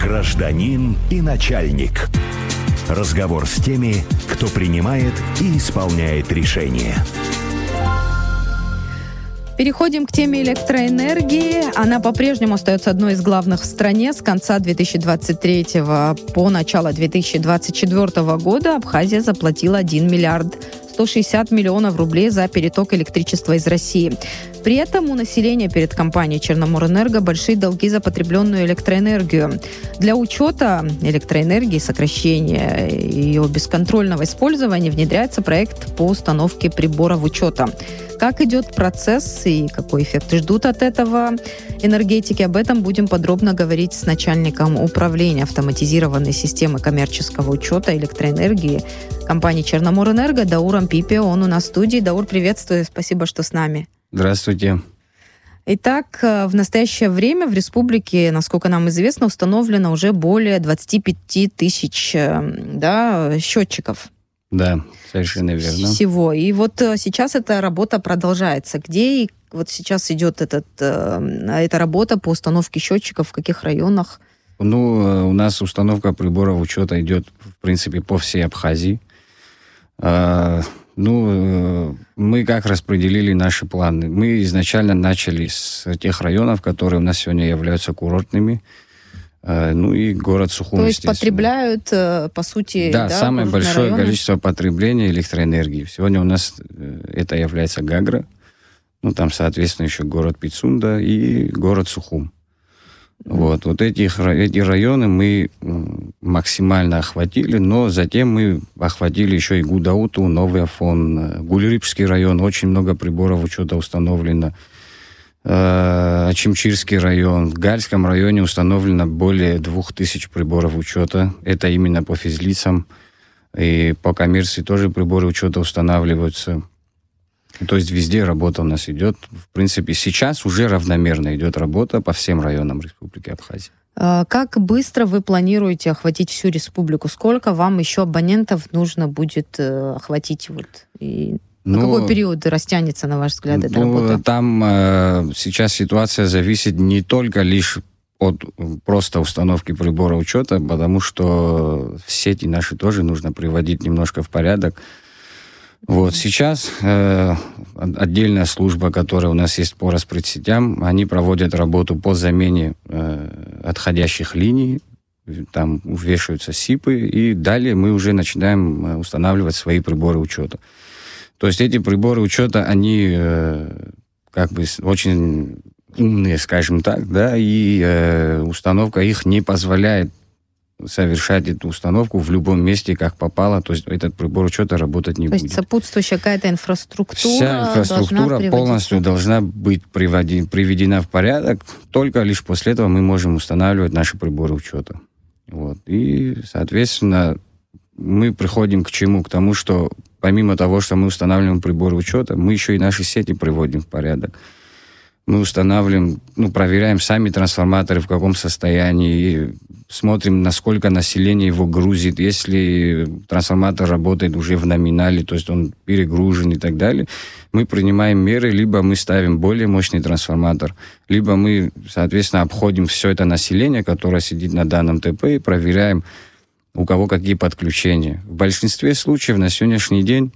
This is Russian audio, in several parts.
Гражданин и начальник. Разговор с теми, кто принимает и исполняет решения. Переходим к теме электроэнергии. Она по-прежнему остается одной из главных в стране. С конца 2023 по начало 2024 года Абхазия заплатила 1 миллиард 160 миллионов рублей за переток электричества из России. При этом у населения перед компанией «Черноморэнерго» большие долги за потребленную электроэнергию. Для учета электроэнергии, сокращения ее бесконтрольного использования внедряется проект по установке приборов учета. Как идет процесс и какой эффект ждут от этого энергетики, об этом будем подробно говорить с начальником управления автоматизированной системы коммерческого учета электроэнергии компании «Черноморэнерго» Дауром Пипе. Он у нас в студии. Даур, приветствую. Спасибо, что с нами. Здравствуйте. Итак, в настоящее время в республике, насколько нам известно, установлено уже более 25 тысяч счетчиков. Да, совершенно верно. Всего. И вот сейчас эта работа продолжается. Где вот сейчас идет эта работа по установке счетчиков, в каких районах? У нас установка приборов учета идет, в принципе, по всей Абхазии. Мы как распределили наши планы? Мы изначально начали с тех районов, которые у нас сегодня являются курортными. И город Сухум. То есть потребляют, по сути... Да, самое большое количество потребления электроэнергии. Сегодня у нас это является Гагра. Там, соответственно, еще город Пицунда и город Сухум. Вот эти районы мы максимально охватили, но затем мы охватили еще и Гудауту, Новый Афон, Гульрипский район, очень много приборов учета установлено. Ачимчирский район. В Гальском районе установлено более 2000 приборов учета. Это именно по физлицам. И по коммерции тоже приборы учета устанавливаются. То есть везде работа у нас идет. В принципе, сейчас уже равномерно идет работа по всем районам Республики Абхазия. Как быстро вы планируете охватить всю республику? Сколько вам еще абонентов нужно будет охватить? На какой период растянется, на ваш взгляд, эта работа? Там сейчас ситуация зависит не только лишь от просто установки прибора учета, потому что сети наши тоже нужно приводить немножко в порядок. Сейчас отдельная служба, которая у нас есть по распредсетям, они проводят работу по замене отходящих линий, там вешаются СИПы, и далее мы уже начинаем устанавливать свои приборы учета. То есть эти приборы учета, они очень умные, скажем так, да, и установка их не позволяет совершать эту установку в любом месте, как попало. То есть этот прибор учета работать не будет. То есть сопутствующая какая-то инфраструктура. Вся инфраструктура полностью должна быть приведена в порядок. Только лишь после этого мы можем устанавливать наши приборы учета. И, соответственно, мы приходим к чему? К тому, что помимо того, что мы устанавливаем приборы учета, мы еще и наши сети приводим в порядок. Мы устанавливаем, проверяем сами трансформаторы, в каком состоянии, смотрим, насколько население его грузит. Если трансформатор работает уже в номинале, то есть он перегружен и так далее, мы принимаем меры, либо мы ставим более мощный трансформатор, либо мы, соответственно, обходим все это население, которое сидит на данном ТП, и проверяем, у кого какие подключения. В большинстве случаев на сегодняшний день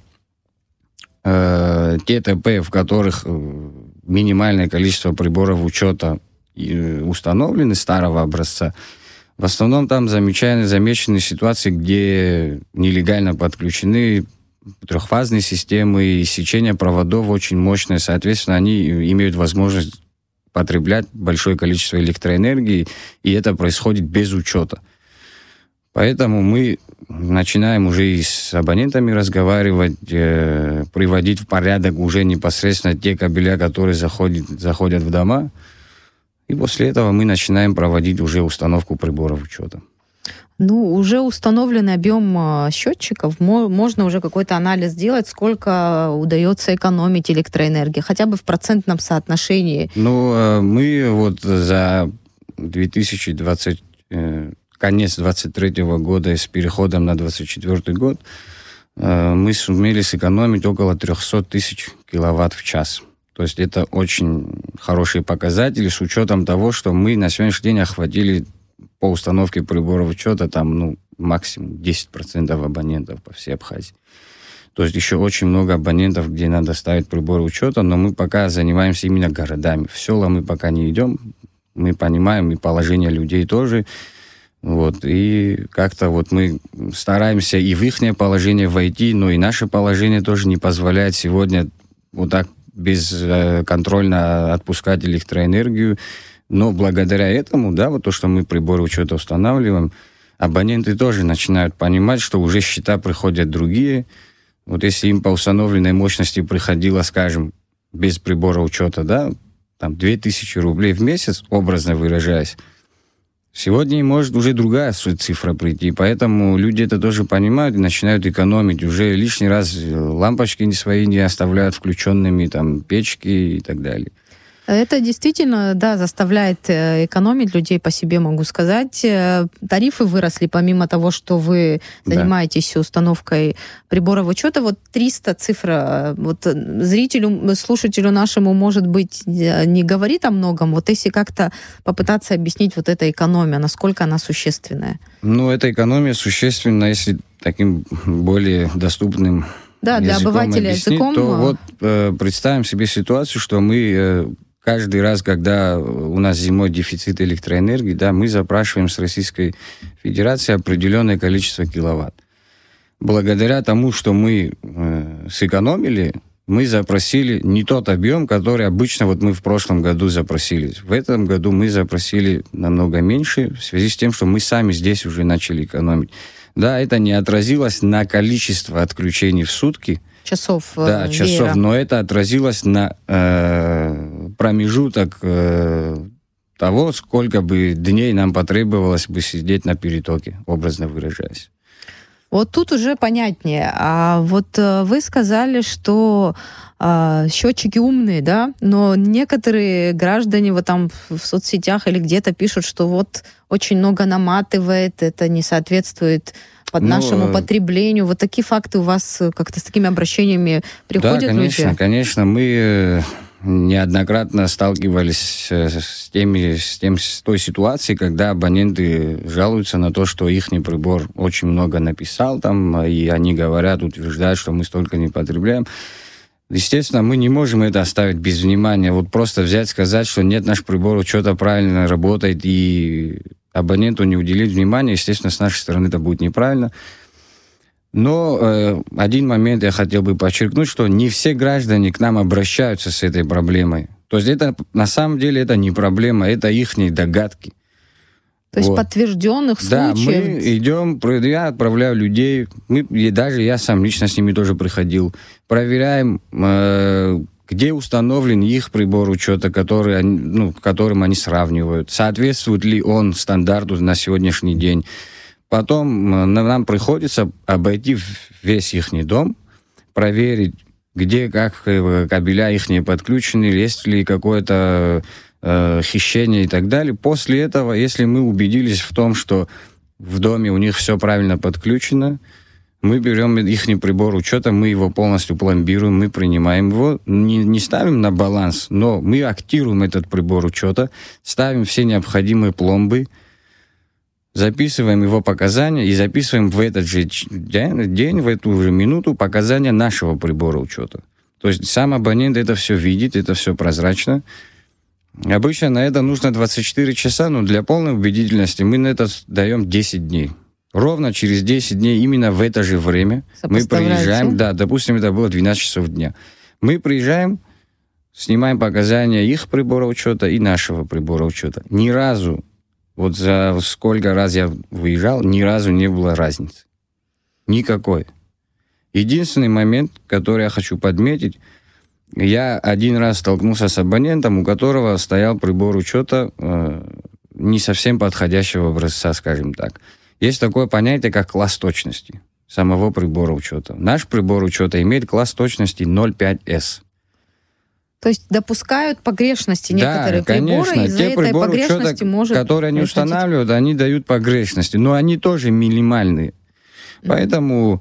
те ТП, в которых минимальное количество приборов учета установлены старого образца, в основном там замечены ситуации, где нелегально подключены трехфазные системы, и сечение проводов очень мощное. Соответственно, они имеют возможность потреблять большое количество электроэнергии, и это происходит без учета. Поэтому мы начинаем уже и с абонентами разговаривать, приводить в порядок уже непосредственно те кабеля, которые заходят в дома. И после этого мы начинаем проводить уже установку приборов учета. Уже установленный объем счетчиков, можно уже какой-то анализ сделать, сколько удается экономить электроэнергии, хотя бы в процентном соотношении. Мы за 2020 конец 2023 года с переходом на 2024 год мы сумели сэкономить около 300 тысяч киловатт в час. То есть это очень хорошие показатели с учетом того, что мы на сегодняшний день охватили по установке приборов учета там, максимум 10% абонентов по всей Абхазии. То есть еще очень много абонентов, где надо ставить приборы учета, но мы пока занимаемся именно городами. В села мы пока не идем, мы понимаем и положение людей тоже. Вот, и как-то вот мы стараемся и в их положение войти, но и наше положение тоже не позволяет сегодня вот так бесконтрольно отпускать электроэнергию. Но благодаря этому, да, вот то, что мы приборы учета устанавливаем, абоненты тоже начинают понимать, что уже счета приходят другие. Вот если им по установленной мощности приходило, скажем, без прибора учета, да, там 2000 рублей в месяц, образно выражаясь, сегодня может уже другая цифра прийти, поэтому люди это тоже понимают и начинают экономить. Уже лишний раз лампочки свои не оставляют включенными, там, печки и так далее. Это действительно, да, заставляет экономить людей, по себе могу сказать. Тарифы выросли, помимо того, что вы занимаетесь установкой приборов учета. Вот 300 цифра, вот зрителю, слушателю нашему, может быть, не говорит о многом. Вот если как-то попытаться объяснить вот эта экономия, насколько она существенная? Эта экономия существенна, если таким более доступным для обывателя языком, то вот представим себе ситуацию, что мы каждый раз, когда у нас зимой дефицит электроэнергии, да, мы запрашиваем с Российской Федерации определенное количество киловатт. Благодаря тому, что мы сэкономили, мы запросили не тот объем, который обычно вот мы в прошлом году запросили. В этом году мы запросили намного меньше, в связи с тем, что мы сами здесь уже начали экономить. Да, это не отразилось на количество отключений в сутки, часов, но это отразилось на промежуток того, сколько бы дней нам потребовалось бы сидеть на перетоке, образно выражаясь. Вот тут уже понятнее. А вот вы сказали, что счетчики умные, да, но некоторые граждане вот там в соцсетях или где-то пишут, что вот очень много наматывает, это не соответствует под нашему потреблению. Вот такие факты у вас как-то с такими обращениями приходят люди? Да, конечно. Мы неоднократно сталкивались с той ситуацией, когда абоненты жалуются на то, что их прибор очень много написал там, и они говорят, утверждают, что мы столько не потребляем. Естественно, мы не можем это оставить без внимания. Вот просто взять, сказать, что нет, наш прибор учета правильно работает, и абоненту не уделить внимания, естественно, с нашей стороны это будет неправильно. Но один момент я хотел бы подчеркнуть, что не все граждане к нам обращаются с этой проблемой. То есть это на самом деле это не проблема, это их догадки. То есть подтвержденных случаев? Да, мы идем, я отправляю людей, даже я сам лично с ними тоже приходил, проверяем, где установлен их прибор учета, которым они сравнивают, соответствует ли он стандарту на сегодняшний день. Потом нам приходится обойти весь их дом, проверить, где, как кабеля их подключены, есть ли какое-то хищение и так далее. После этого, если мы убедились в том, что в доме у них все правильно подключено, мы берем их прибор учета, мы его полностью пломбируем, мы принимаем его, не ставим на баланс, но мы активируем этот прибор учета, ставим все необходимые пломбы, записываем его показания и записываем в этот же день, в эту же минуту показания нашего прибора учета. То есть сам абонент это все видит, это все прозрачно. Обычно на это нужно 24 часа, но для полной убедительности мы на это даем 10 дней. Ровно через 10 дней, именно в это же время, мы приезжаем, допустим, это было 12 часов дня. Мы приезжаем, снимаем показания их прибора учета и нашего прибора учета. Ни разу, вот за сколько раз я выезжал, ни разу не было разницы. Никакой. Единственный момент, который я хочу подметить, я один раз столкнулся с абонентом, у которого стоял прибор учета не совсем подходящего образца, скажем так. Есть такое понятие, как класс точности самого прибора учета. Наш прибор учета имеет класс точности 0,5S. То есть допускают погрешности некоторые приборы, из-за этой погрешности может... которые они устанавливают, они дают погрешности, но они тоже минимальные. Поэтому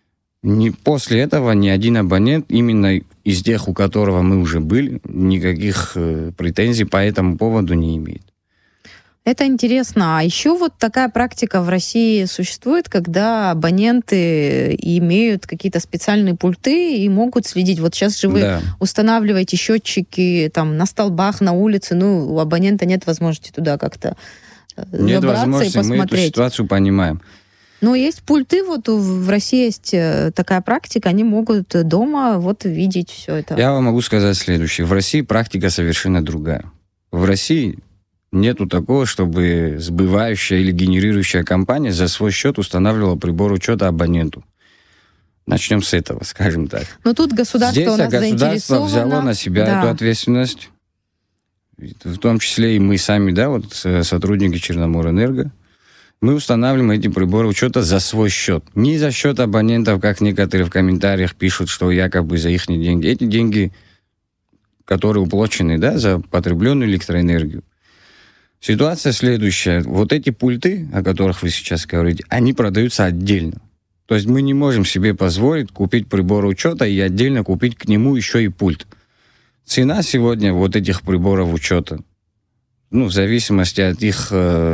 после этого ни один абонент, именно из тех, у которого мы уже были, никаких претензий по этому поводу не имеет. Это интересно. А еще вот такая практика в России существует, когда абоненты имеют какие-то специальные пульты и могут следить. Вот сейчас же вы устанавливаете счетчики там на столбах, на улице, у абонента нет возможности туда как-то нет забраться и посмотреть. Мы эту ситуацию понимаем. Но есть пульты, вот в России есть такая практика, они могут дома видеть все это. Я вам могу сказать следующее. В России практика совершенно другая. В России нету такого, чтобы сбывающая или генерирующая компания за свой счет устанавливала прибор учета абоненту. Начнем с этого, скажем так. Но тут государство здесь у нас государство взяло на себя эту ответственность, в том числе и мы сами, сотрудники Черноморэнерго. Мы устанавливаем эти приборы учета за свой счет. Не за счет абонентов, как некоторые в комментариях пишут, что якобы за их деньги. Эти деньги, которые уплачены, за потребленную электроэнергию. Ситуация следующая. Вот эти пульты, о которых вы сейчас говорите, они продаются отдельно. То есть мы не можем себе позволить купить прибор учета и отдельно купить к нему еще и пульт. Цена сегодня вот этих приборов учета, в зависимости от их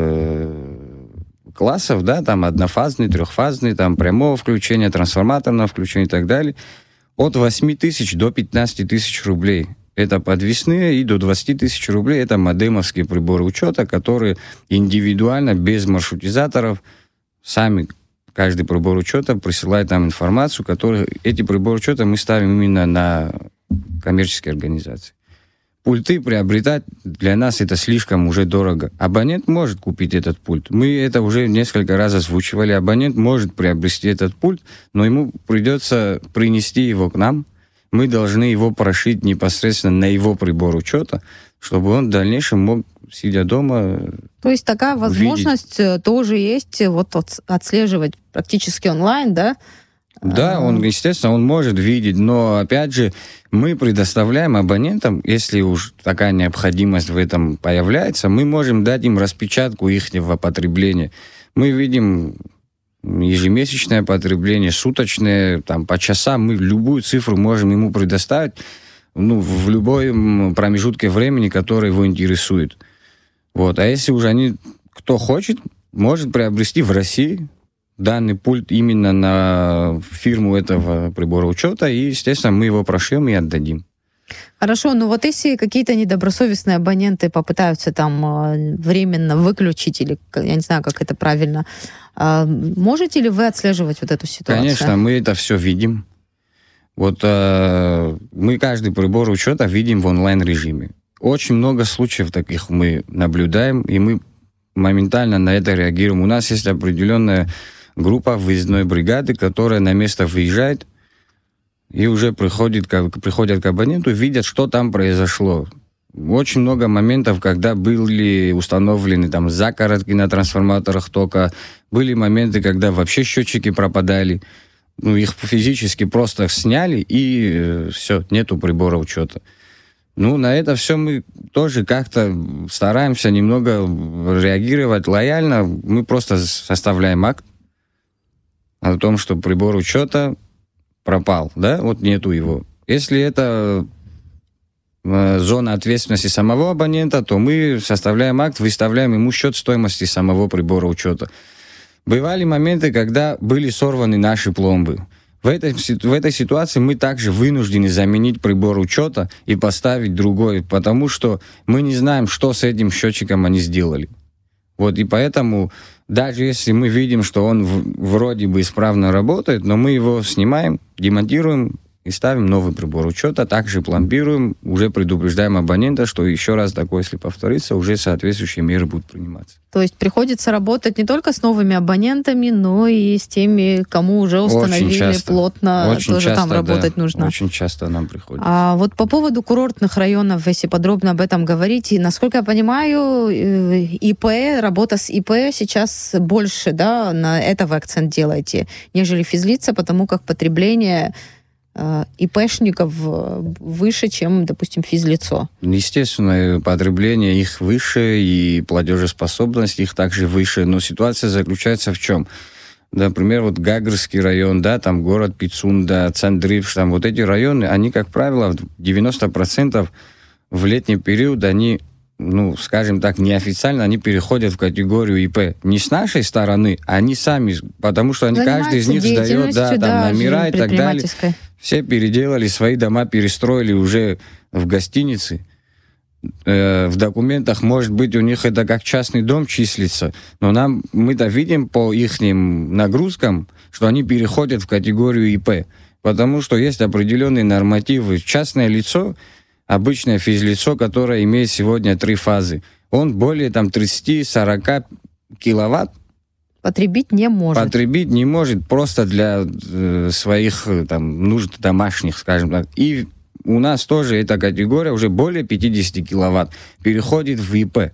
классов, там однофазный, трехфазный, там прямого включения, трансформаторного включения и так далее, от 8 тысяч до 15 тысяч рублей. Это подвесные, и до 20 тысяч рублей это модемовские приборы учета, которые индивидуально, без маршрутизаторов, сами каждый прибор учета присылает нам информацию, эти приборы учета мы ставим именно на коммерческие организации. Пульты приобретать для нас это слишком уже дорого. Абонент может купить этот пульт. Мы это уже несколько раз озвучивали. Абонент может приобрести этот пульт, но ему придется принести его к нам. Мы должны его прошить непосредственно на его прибор учета, чтобы он в дальнейшем мог, сидя дома, то есть такая возможность тоже есть, отслеживать практически онлайн, да? Да, он, естественно, он может видеть, но, опять же, мы предоставляем абонентам, если уж такая необходимость в этом появляется, мы можем дать им распечатку ихнего потребления. Мы видим ежемесячное потребление, суточное, по часам, мы любую цифру можем ему предоставить, в любой промежутке времени, который его интересует. А если уже кто хочет, может приобрести в России данный пульт именно на фирму этого прибора учета, и, естественно, мы его прошьем и отдадим. Хорошо, если какие-то недобросовестные абоненты попытаются временно выключить, или, я не знаю, как это правильно, можете ли вы отслеживать эту ситуацию? Конечно, мы это все видим. Мы каждый прибор учета видим в онлайн-режиме. Очень много случаев таких мы наблюдаем, и мы моментально на это реагируем. У нас есть определенная группа выездной бригады, которая на место выезжает и уже приходят к абоненту, видят, что там произошло. Очень много моментов, когда были установлены закоротки на трансформаторах тока, были моменты, когда вообще счетчики пропадали, их физически просто сняли, и все, нету прибора учета. На это все мы тоже как-то стараемся немного реагировать лояльно. Мы просто составляем акт о том, что прибор учета пропал, нету его. Если это зона ответственности самого абонента, то мы составляем акт, выставляем ему счет стоимости самого прибора учета. Бывали моменты, когда были сорваны наши пломбы. В этой ситуации мы также вынуждены заменить прибор учета и поставить другой, потому что мы не знаем, что с этим счетчиком они сделали. И поэтому, даже если мы видим, что он вроде бы исправно работает, но мы его снимаем, демонтируем и ставим новый прибор учета, также пломбируем, уже предупреждаем абонента, что еще раз такое, если повторится, уже соответствующие меры будут приниматься. То есть приходится работать не только с новыми абонентами, но и с теми, кому уже установили плотно, тоже там работать нужно. Очень часто нам приходится. А по поводу курортных районов, если подробно об этом говорить, насколько я понимаю, ИП, работа с ИП сейчас больше, на это вы акцент делаете, нежели физлица, потому как потребление ИПшников выше, чем, допустим, физлицо. Естественно, потребление их выше, и платежеспособность их также выше, но ситуация заключается в чем? Например, Гагрский район, там город Пицунда, Цандрипш, эти районы, они, как правило, 90% в летний период, они скажем так, неофициально они переходят в категорию ИП. Не с нашей стороны, а они сами, потому что каждый из них сдает номера и так далее. Все переделали свои дома, перестроили уже в гостиницы. В документах, может быть, у них это как частный дом числится, но мы-то видим по их нагрузкам, что они переходят в категорию ИП, потому что есть определенные нормативы. Частное лицо, обычное физлицо, которое имеет сегодня 3 фазы, он более 30-40 киловатт потребить не может. Потребить не может просто для своих нужд домашних, скажем так. И у нас тоже эта категория уже более 50 киловатт переходит в ИП.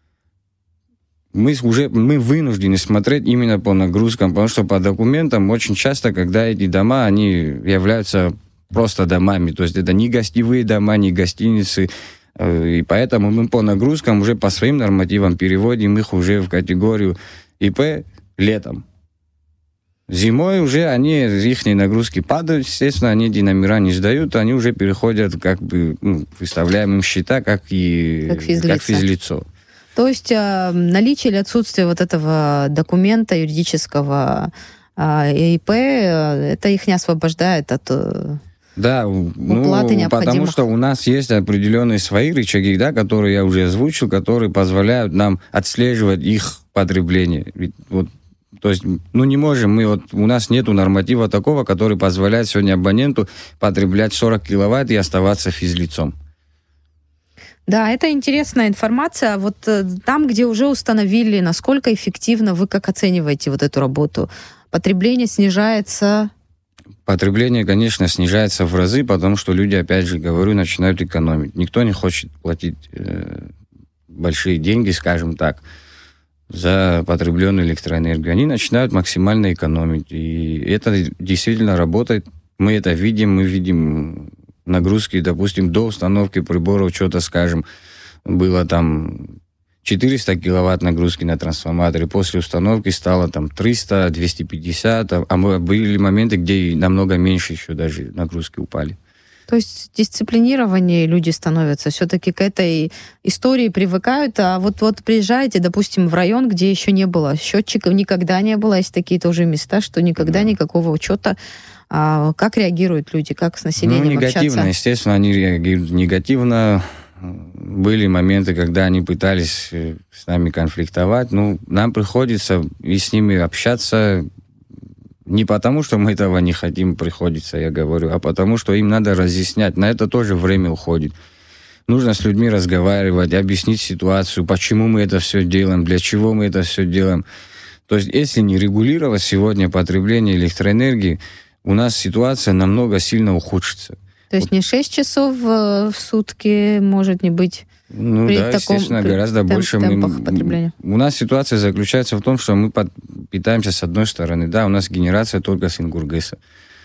Мы вынуждены смотреть именно по нагрузкам, потому что по документам очень часто, когда эти дома, они являются просто домами, то есть это не гостевые дома, не гостиницы, и поэтому мы по нагрузкам уже по своим нормативам переводим их уже в категорию ИП летом. Зимой уже их нагрузки падают, естественно, они эти номера не сдают, они уже переходят, выставляем им счета, как физлицо. То есть наличие или отсутствие вот этого документа юридического ИП, это их не освобождает от уплаты необходимых. Потому что у нас есть определенные свои рычаги, которые я уже озвучил, которые позволяют нам отслеживать их потребление. То есть, не можем мы, у нас нету норматива такого, который позволяет сегодня абоненту потреблять 40 киловатт и оставаться физлицом. Да, это интересная информация. Вот там, где уже установили, насколько эффективно, вы как оцениваете вот эту работу? Потребление снижается? Потребление, конечно, снижается в разы, потому что люди, опять же, говорю, начинают экономить. Никто не хочет платить большие деньги, скажем так, за потребленную электроэнергию. Они начинают максимально экономить. И это действительно работает. Мы это видим, мы видим нагрузки, допустим, до установки приборов, что-то, скажем, было 400 киловатт нагрузки на трансформаторе, после установки стало 300, 250, а были моменты, где намного меньше еще даже нагрузки упали. То есть дисциплинированнее люди становятся, все-таки к этой истории привыкают, а вот приезжаете, допустим, в район, где еще не было счетчиков, никогда не было, есть такие тоже места, что никогда никакого учета. Как реагируют люди, как с населением негативно, общаться? Естественно, они реагируют негативно. Были моменты, когда они пытались с нами конфликтовать. Нам приходится и с ними общаться не потому, что мы этого не хотим, приходится, я говорю, а потому, что им надо разъяснять. На это тоже время уходит. Нужно с людьми разговаривать, объяснить ситуацию, почему мы это все делаем, для чего мы это все делаем. То есть, если не регулировать сегодня потребление электроэнергии, у нас ситуация намного сильно ухудшится. То есть не 6 часов в сутки может не быть при таком естественно, гораздо больше. Потребления. У нас ситуация заключается в том, что мы питаемся с одной стороны, у нас генерация только с Ингургеса.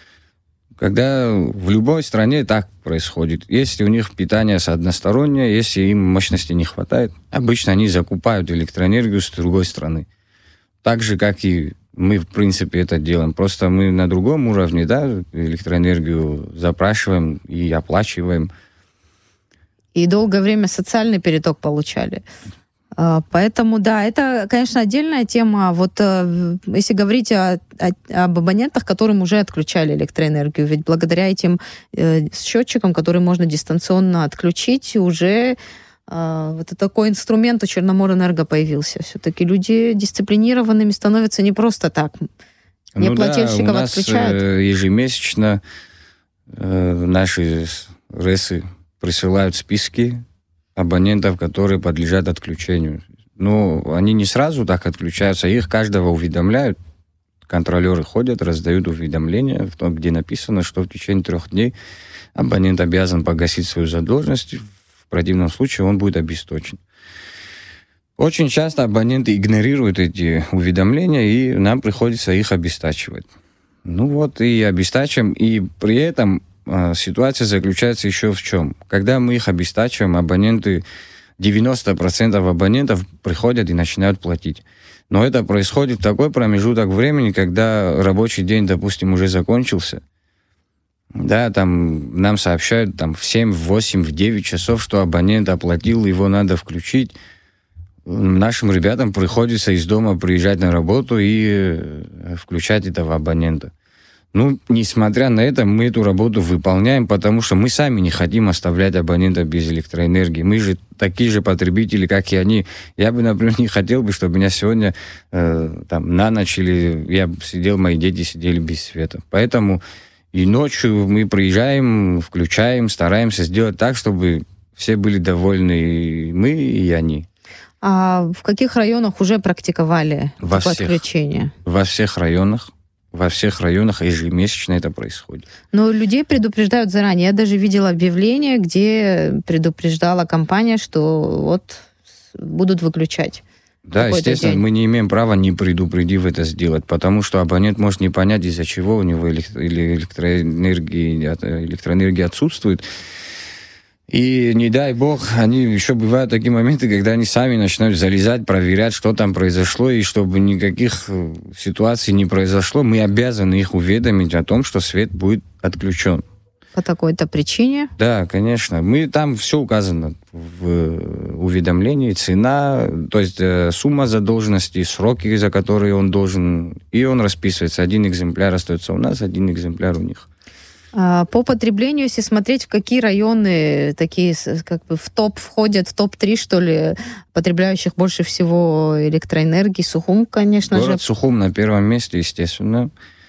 Когда в любой стране так происходит. Если у них питание одностороннее, если им мощности не хватает, обычно они закупают электроэнергию с другой страны. Так же, как и мы, в принципе, это делаем. Просто мы на другом уровне, электроэнергию запрашиваем и оплачиваем. И долгое время социальный переток получали. Поэтому, это, конечно, отдельная тема. Вот если говорить об абонентах, которым уже отключали электроэнергию, ведь благодаря этим счетчикам, которые можно дистанционно отключить, уже вот такой инструмент у Черноморэнерго появился. Все-таки люди дисциплинированными становятся не просто так. Неплательщиков отключают. У нас ежемесячно наши РЭСы присылают списки абонентов, которые подлежат отключению. Они не сразу так отключаются, их каждого уведомляют. Контролеры ходят, раздают уведомления, где написано, что в течение 3 дней абонент обязан погасить свою задолженность. В противном случае он будет обесточен. Очень часто абоненты игнорируют эти уведомления, и нам приходится их обестачивать. И обестачиваем, и при этом ситуация заключается еще в чем? Когда мы их обестачиваем, 90% абонентов приходят и начинают платить. Но это происходит в такой промежуток времени, когда рабочий день, допустим, уже закончился. Да, там нам сообщают там, в 7, в 8, в 9 часов, что абонент оплатил, его надо включить. Нашим ребятам приходится из дома приезжать на работу и включать этого абонента. Ну, несмотря на это, мы эту работу выполняем, потому что мы сами не хотим оставлять абонента без электроэнергии. Мы же такие же потребители, как и они. Я бы, например, не хотел бы, чтобы меня сегодня там, на ночь или я сидел, мои дети сидели без света. Поэтому и ночью мы приезжаем, включаем, стараемся сделать так, чтобы все были довольны, и мы, и они. А в каких районах уже практиковали подключение? Во всех районах. Во всех районах ежемесячно это происходит. Но людей предупреждают заранее. Я даже видела объявление, где предупреждала компания, что вот будут выключать. Да, естественно, мы не имеем права, не предупредив, это сделать, потому что абонент может не понять, из-за чего у него электроэнергия отсутствует. И не дай бог, они еще бывают такие моменты, когда они сами начинают залезать, проверять, что там произошло, и чтобы никаких ситуаций не произошло, мы обязаны их уведомить о том, что свет будет отключен. По такой-то причине? Да, конечно. Там все указано в уведомлении, цена, то есть сумма задолженности, сроки, за которые он должен, и он расписывается. 1 экземпляр остается у нас, 1 экземпляр у них. По потреблению, если смотреть, в какие районы такие как бы в топ входят, в топ-3, что ли, потребляющих больше всего электроэнергии, Сухум, конечно же. Город Сухум на первом месте, естественно.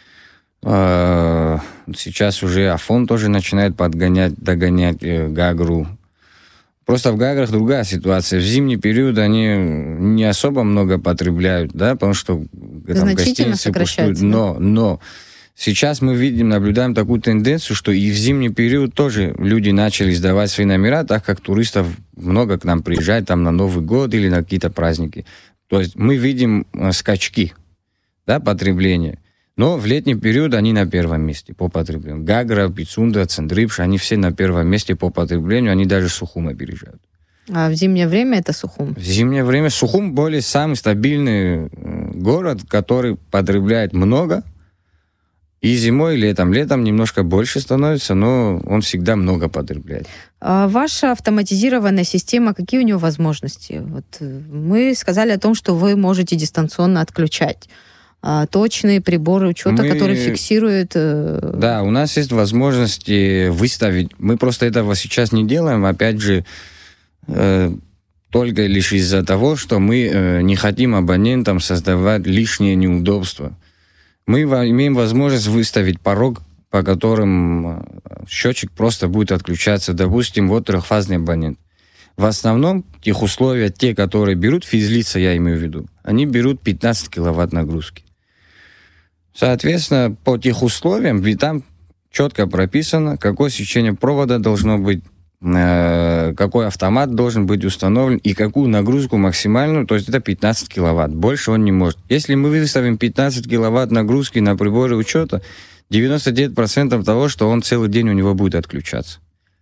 Сейчас уже Афон тоже начинает догонять Гагру. Просто в Гаграх другая ситуация. В зимний период они не особо много потребляют, да, потому что там гостиницы пустуют. Но сейчас мы наблюдаем такую тенденцию, что и в зимний период тоже люди начали сдавать свои номера, так как туристов много к нам приезжает там на Новый год или на какие-то праздники. То есть мы видим скачки, да, потребления. Но в летний период они на первом месте по потреблению. Гагра, Пицунда, Цендрипш, они все на первом месте по потреблению, они даже Сухум опережают. А в зимнее время это Сухум? В зимнее время Сухум более самый стабильный город, который потребляет много. И зимой, и летом. Летом немножко больше становится, но он всегда много потребляет. А ваша автоматизированная система, какие у нее возможности? Вот мы сказали о том, что вы можете дистанционно отключать. Точные приборы учета, которые фиксируют... Да, у нас есть возможности выставить. Мы просто этого сейчас не делаем. Опять же, только лишь из-за того, что мы не хотим абонентам создавать лишние неудобства. Мы имеем возможность выставить порог, по которым счетчик просто будет отключаться. Допустим, вот трехфазный абонент. В основном тех условия, те, которые берут, физлица, я имею в виду, они берут 15 киловатт нагрузки. Соответственно, по тех условиям, ведь там четко прописано, какое сечение провода должно быть, какой автомат должен быть установлен и какую нагрузку максимальную, то есть это 15 киловатт. Больше он не может. Если мы выставим 15 киловатт нагрузки на приборы учета, 99% того, что он целый день у него будет отключаться.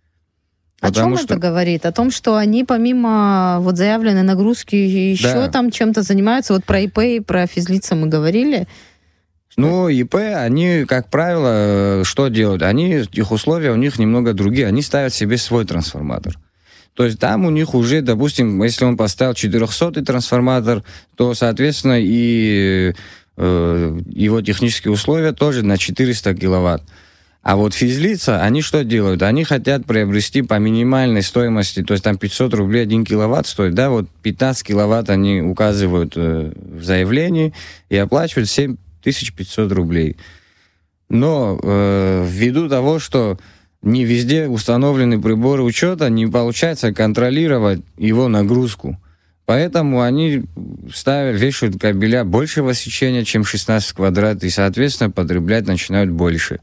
О чем это говорит? О том, что они помимо вот заявленной нагрузки еще там чем-то занимаются? Вот про ИП и про физлица мы говорили. Ну, ИП, они, как правило, что делают? Их условия у них немного другие. Они ставят себе свой трансформатор. То есть там у них уже, допустим, если он поставил 400-й трансформатор, то, соответственно, и его технические условия тоже на 400 киловатт. А вот физлица, они что делают? Они хотят приобрести по минимальной стоимости, то есть там 500 рублей 1 киловатт стоит, да, вот 15 киловатт они указывают в заявлении и оплачивают 7500 рублей. Но ввиду того, что не везде установлены приборы учета, не получается контролировать его нагрузку. Поэтому они вешают кабеля большего сечения, чем 16 квадрат, и, соответственно, потреблять начинают больше.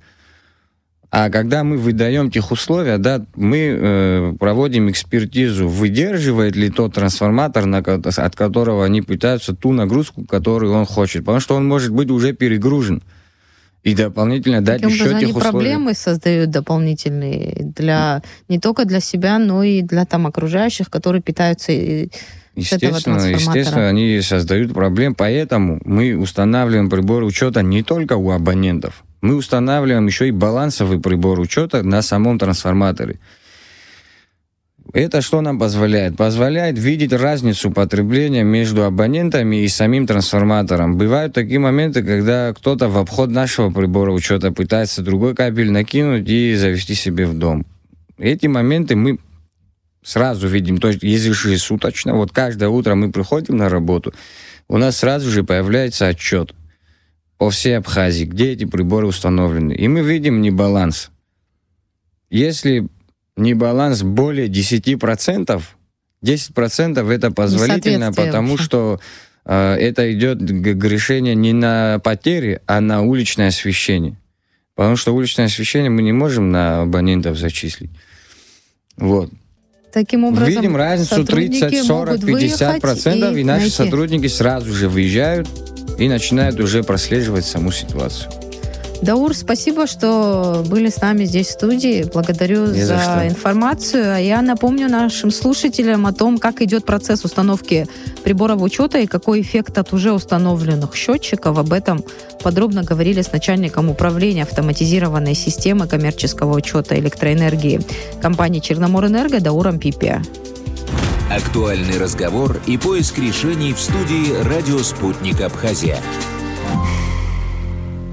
А когда мы выдаем тех условия, да, мы проводим экспертизу, выдерживает ли тот трансформатор, от которого они пытаются ту нагрузку, которую он хочет. Потому что он может быть уже перегружен. И дополнительно дать еще тех условий. Они проблемы создают дополнительные не только для себя, но и для там окружающих, которые питаются с этого трансформатора. Естественно, они создают проблемы. Поэтому мы устанавливаем приборы учета не только у абонентов. мы устанавливаем еще и балансовый прибор учета на самом трансформаторе. Это что нам позволяет? Позволяет видеть разницу потребления между абонентами и самим трансформатором. Бывают такие моменты, когда кто-то в обход нашего прибора учета пытается другой кабель накинуть и завести себе в дом. Эти моменты мы сразу видим, то есть ежесуточно. Вот каждое утро мы приходим на работу, у нас сразу же появляется отчет по всей Абхазии, где эти приборы установлены. И мы видим небаланс. Если небаланс более 10%, 10% это позволительно, потому что это идет грешение не на потери, а на уличное освещение. Потому что уличное освещение мы не можем на абонентов зачислить. Вот. Таким образом, видим разницу 30, 40, 50%, и наши сотрудники сразу же выезжают и начинают уже прослеживать саму ситуацию. Даур, спасибо, что были с нами здесь в студии. Благодарю за информацию. А я напомню нашим слушателям о том, как идет процесс установки приборов учета и какой эффект от уже установленных счетчиков. Об этом подробно говорили с начальником управления автоматизированной системы коммерческого учета электроэнергии компании «Черноморэнерго» Дауром Пипиа. Актуальный разговор и поиск решений в студии «Радио Спутник Абхазия».